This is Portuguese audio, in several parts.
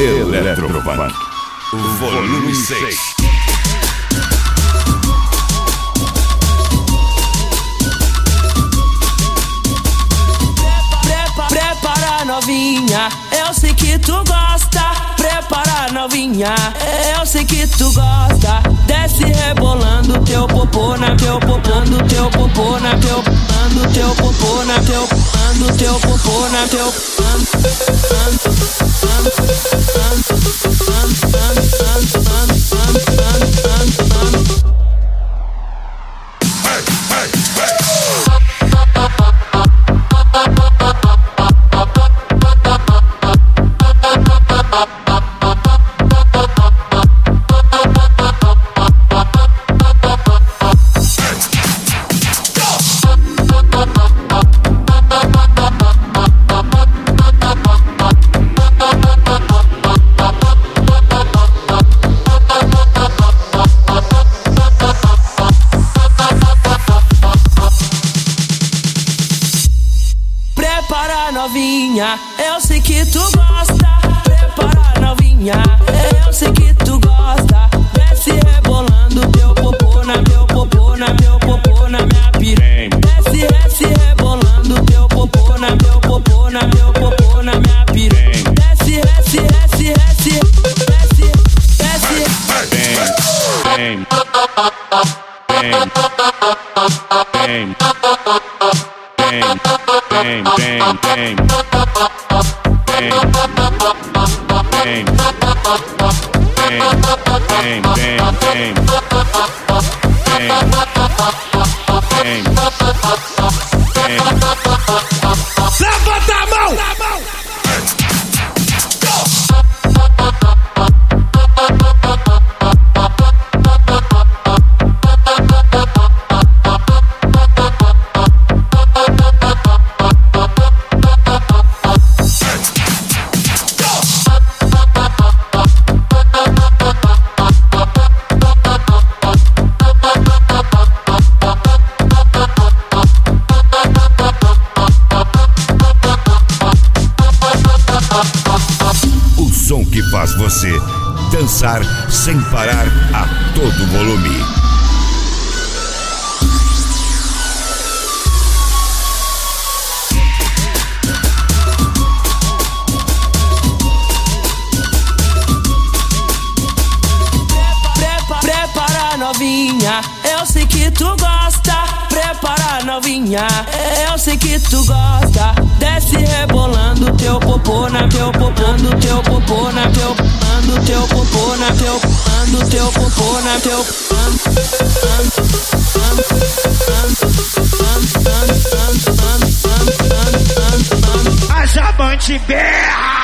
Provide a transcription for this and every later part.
Eletrofunk, volume 6. Prepara novinha, eu sei que tu gosta. Prepara novinha, eu sei que tu gosta. Desce rebolando teu popô na teu popando teu popô na teu ando teu popô na teu ando teu popô na teu Prepara novinha, eu sei que tu gosta. Prepara novinha, eu sei que tu gosta. Desce rebolando teu popô na teu popô na teu popô na minha piranha. Desce rebolando teu popô na teu popô na teu popô na minha piranha. Desce. Levanta a mão! O som que faz você dançar sem parar a todo volume. Prepara novinha, eu sei que tu gosta. Prepara novinha, eu sei que tu gosta. Desce rebolando teu popô na teu popando teu popô na teu ando teu popô na teu ando teu popô na teu A Jabante berra!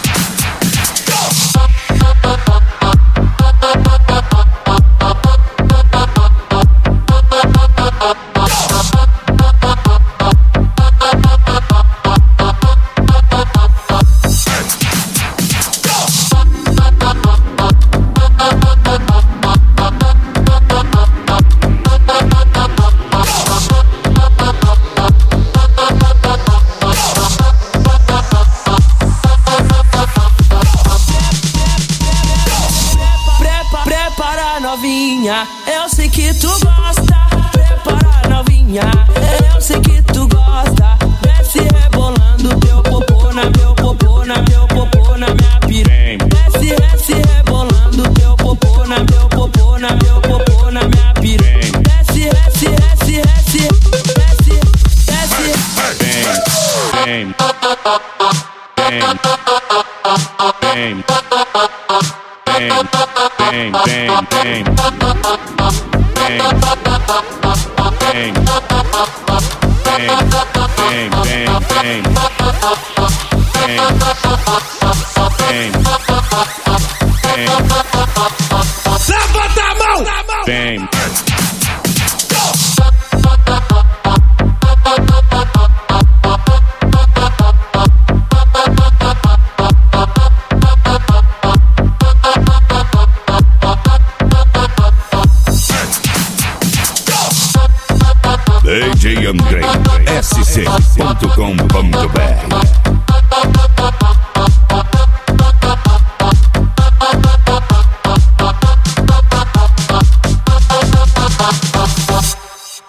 Prepara novinha, eu sei que tu gosta. Prepara novinha, eu sei que tu gosta. Desce rebolando teu popô na teu popô na teu popô na minha piranha. Desce rebolando teu popô na teu popô na teu popô na minha piranha. Desce. Levanta a mão! DJ Andrei, sc.com.br